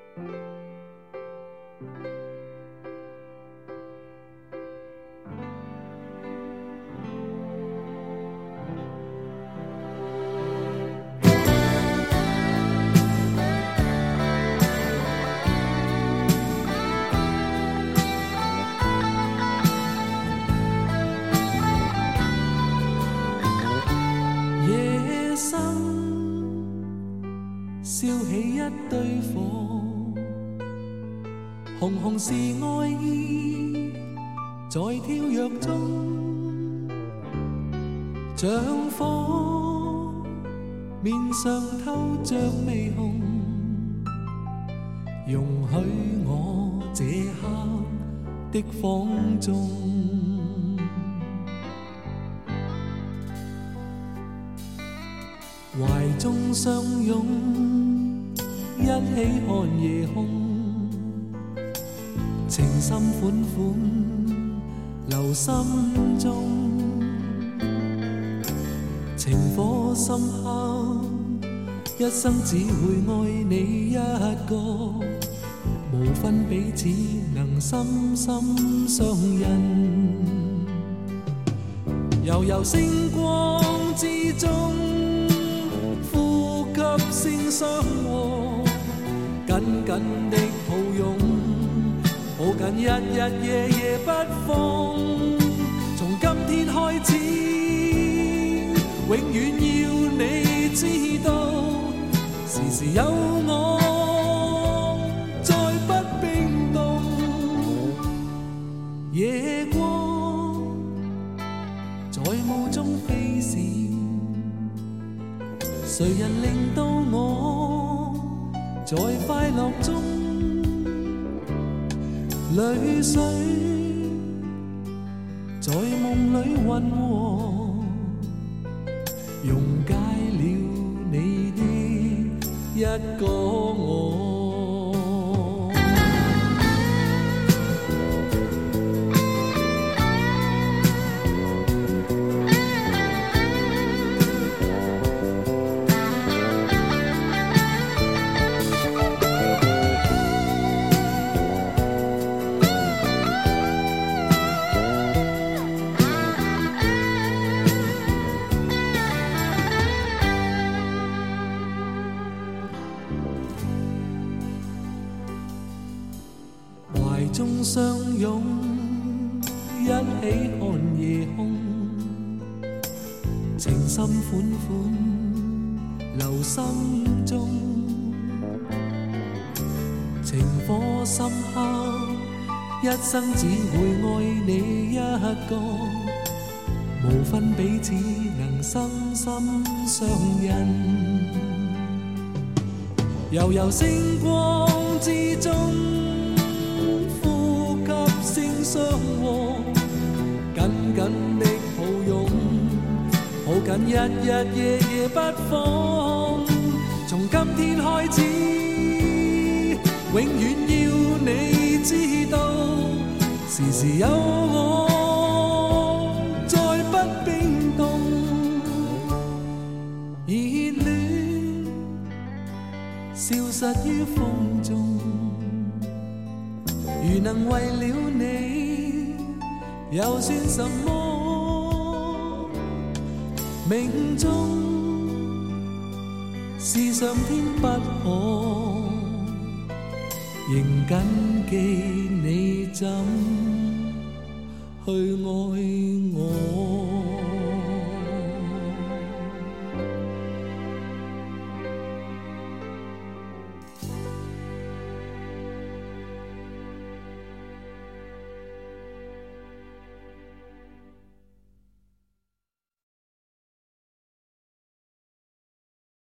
燒起一堆火，紅紅是愛意，在跳躍中像火，面上透着微紅，容許我這刻的放縱。懷中相擁，一起看夜空，情深款款留心中，情火深刻，一生只會愛你一個，無分彼此能深深相印，悠悠星光之中，聲相和，緊緊的抱擁，抱緊日日夜夜不放。從今天開始，永遠要你知道，時時有我，再不冰凍。夜光在霧中飛閃，誰人令到我在快樂中淚水在夢裏混和，溶解了你的一個我。中相擁，一起看夜空，情深款款留心中，情火深刻，一生只會愛你一個，無分彼此能深深相印，悠悠星光之中，聲相和，緊緊的抱擁，抱緊日日夜夜不放。從今天開始，永遠要你知道，時時有我，再不冰凍。熱戀消失於風中，如能為了你，又算什麼？命中是上天不可，仍謹記你怎去愛我。